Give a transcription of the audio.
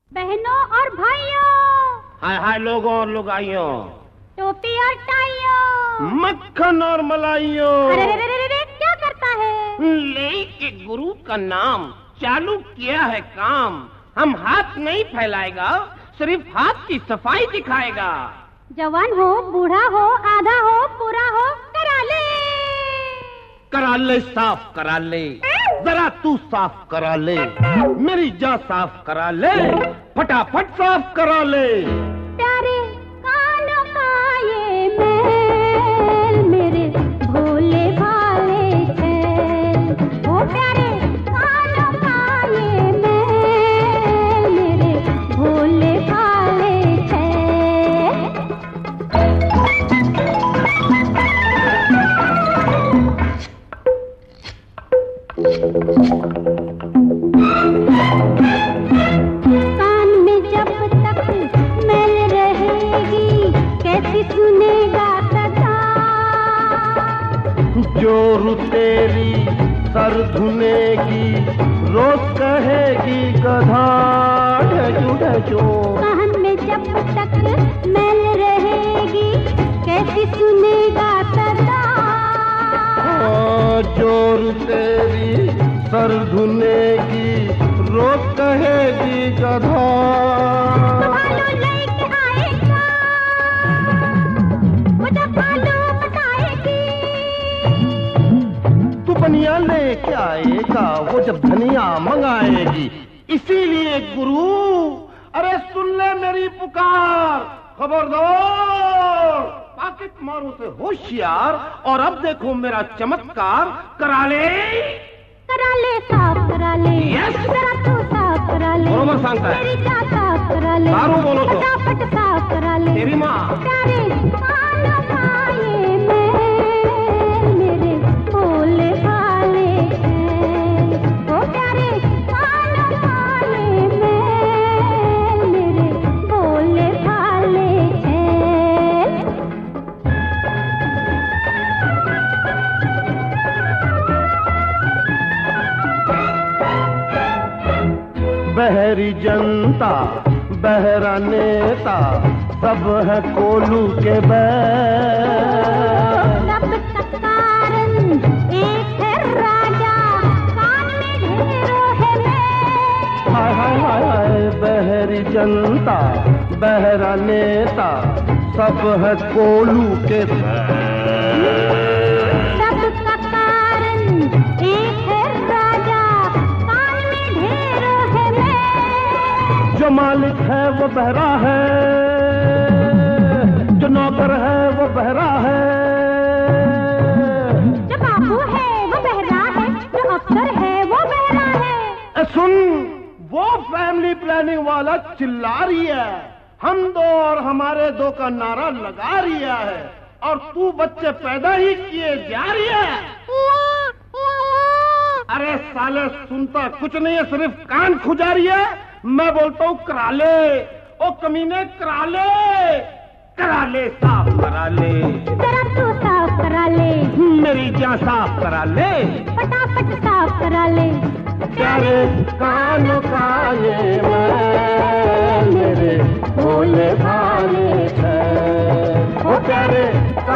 बहनों और भाइयों, हाय हाय लोगों और लुगाइयों, टोपी और टाइयों, मक्खन और मलाइयों। अरे क्या करता है? लेके गुरु का नाम चालू किया है काम। हम हाथ नहीं फैलाएगा, सिर्फ हाथ की सफाई दिखाएगा। जवान हो, बूढ़ा हो, आधा हो, पूरा हो, करा ले साफ करा ले, जरा तू साफ करा ले, मेरी जान साफ करा ले, फटाफट साफ करा ले। प्यारे कानों का ये मैल मेरे भोले भाले छैल, ओ प्यारे कानों का ये मैल मेरे भोले भाले छैल। कान में जब तक मैल रहेगी कैसी सुनेगा सदा, जोर तेरी सर धुनेगी रोज कहेगी गधा ढेचू ढेचू। कान में जब तक मैल रहेगी कैसी सुनेगा सदा, जोर तेरी सर धुनेगी रोज कहेगी गधा। भालू लेके आएगा वो जब भालू बताएगी, तू बनिया लेके आएगा वो जब धनिया मंगाएगी। इसीलिए गुरु अरे सुन ले मेरी पुकार, खबरदार पाकिट मारो से होशियार। और अब देखो मेरा चमत्कार, करा ले साफ करा ले, जरा तू साफ करा ले, बरोबर सांगताय, मेरी जान साफ करा ले, दारू बोलो तो फटाफट साफ करा ले। तेरी माँ प्यारे कानों का ये मैल मेरे भोले भाले छैल, ओ प्यारे कानों का ये मैल मेरे भोले भाले छैल। बहरी जनता बहरा नेता सब है कोलू के बैल। सब का कारण एक है राजा, कान में ढेरों है मैल। हाय हाय हाय हाय बहरी जनता बहरा नेता सब है कोलू के बैल। सबका कारण एक है राजा, कान में ढेरों है मैल। जो मालिक है वो बहरा है, जो नौकर है वो बहरा है, जो बाबू है वो बहरा है, जो अफसर है वो बहरा है। सुन वो फैमिली प्लानिंग वाला चिल्ला रही है, हम दो और हमारे दो का नारा लगा रही है, और तू बच्चे पैदा ही किए जा रही है। अरे साले सुनता कुछ नहीं है, सिर्फ कान खुजा रही है। मैं बोलता हूँ करा ले, ओ कमीने करा ले साफ करा ले, जरा तू साफ करा ले, मेरी जान साफ करा ले, फटाफट साफ करा ले। प्यारे कानों का ये मैल मेरे भोले भाले छैल, ओ प्यारे